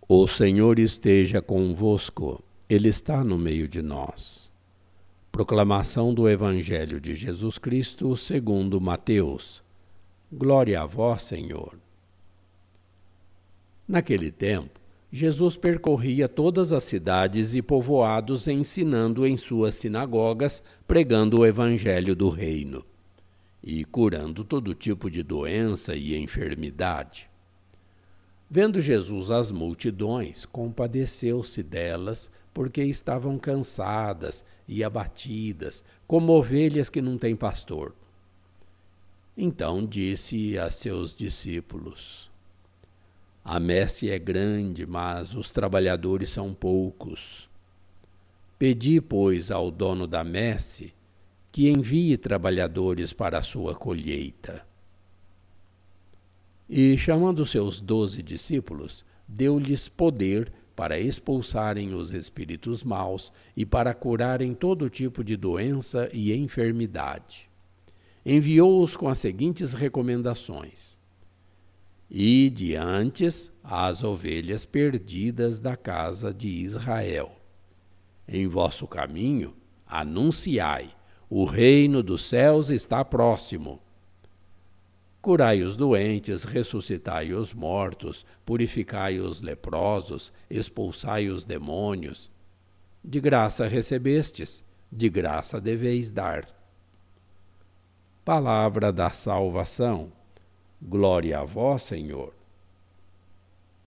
O Senhor esteja convosco, Ele está no meio de nós. Proclamação do Evangelho de Jesus Cristo segundo Mateus. Glória a vós, Senhor. Naquele tempo, Jesus percorria todas as cidades e povoados, ensinando em suas sinagogas, pregando o Evangelho do Reino e curando todo tipo de doença e enfermidade. Vendo Jesus as multidões, compadeceu-se delas, porque estavam cansadas e abatidas, como ovelhas que não têm pastor. Então disse a seus discípulos: A messe é grande, mas os trabalhadores são poucos. Pedi, pois, ao dono da messe que envie trabalhadores para a sua colheita. E, chamando seus 12 discípulos, deu-lhes poder para expulsarem os espíritos maus e para curarem todo tipo de doença e enfermidade. Enviou-os com as seguintes recomendações: Ide antes às ovelhas perdidas da casa de Israel. Em vosso caminho, anunciai: o reino dos céus está próximo. Curai os doentes, ressuscitai os mortos, purificai os leprosos, expulsai os demônios. De graça recebestes, de graça deveis dar. Palavra da salvação. Glória a vós, Senhor.